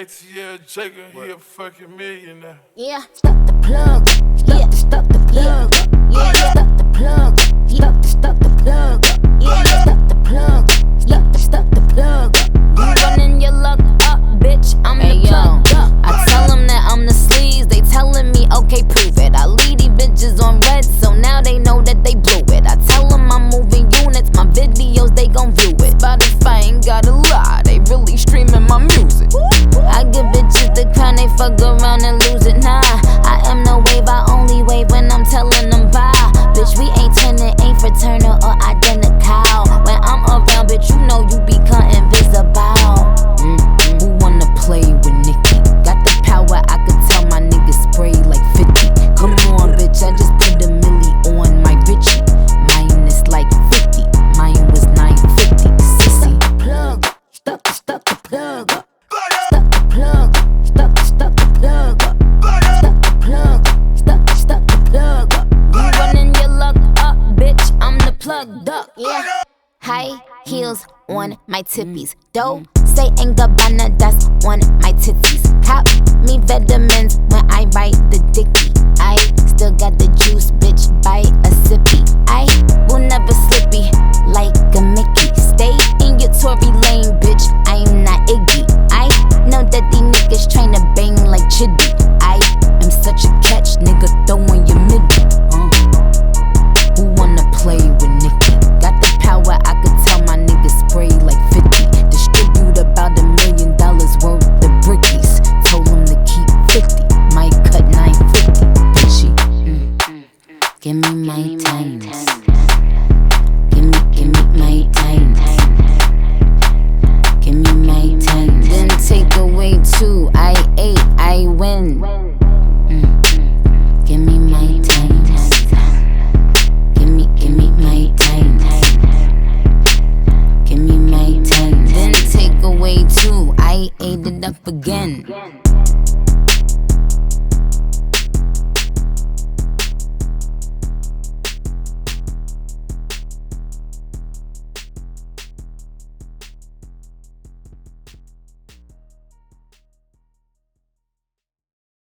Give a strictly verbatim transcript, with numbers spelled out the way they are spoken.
A T L Jacob, he a fucking millionaire. Yeah, stuck the plug. Yeah, stuck the plug. Yeah, stuck the plug. Yeah, stuck the plug. Yeah, stuck the plug. Yeah, stuck the plug. You running your luck up, bitch. I'm the plug up. I tell them that I'm the sleaze. They telling me, okay, prove it. I lead these bitches on red, so now they know that they blew it. I tell them I'm moving units. My videos, they gon' view it. Spotify ain't gotta lie. They really streaming my music. I give bitches the crown, they fuck around and lose it. Nah, I am no wave, I only wave when I'm telling them bye. Bitch, we ain't turning, ain't fraternal or identical. When I'm around, bitch, you know you become invisible. Mm-hmm. Who wanna play with Nicki? Got the power, I could tell my niggas spray like fifty. Come on, bitch, I just put a milli on my Richie. Mine is like fifty, mine was nine fifty. Sissy, plug, stuck, stuck the plug up. Stuck the plug, stuck, stuck the plug up. Stuck the plug, stuck, stuck the plug up. You running your luck up, bitch, I'm the plug duck, yeah. High heels on my tippies. Dope, say ain't Gabbana, that's on my titties. Cop me vitamins when I write the dicky. I still got the juice, bitch, bite a sippy. I will never slippy like a Mickey. Stay in your Tory lane, bitch, I'm not Iggy. I know that these niggas tryna bang like Chiddy. I am such a catch, nigga, throwing your midi. Uh. Who wanna play with Nicki? Got the power, I could tell my niggas spray like fifty. Distribute about a million dollars worth of brickies. Told them to keep fifty, might cut nine fifty. Bitchy, mm. Give me my times. Give me, give me my times. Give me my time, then take away two. I ate, I win. Mm. Give me my time. Give me, give me my time. Give me my time, then take away two. I ate it up again.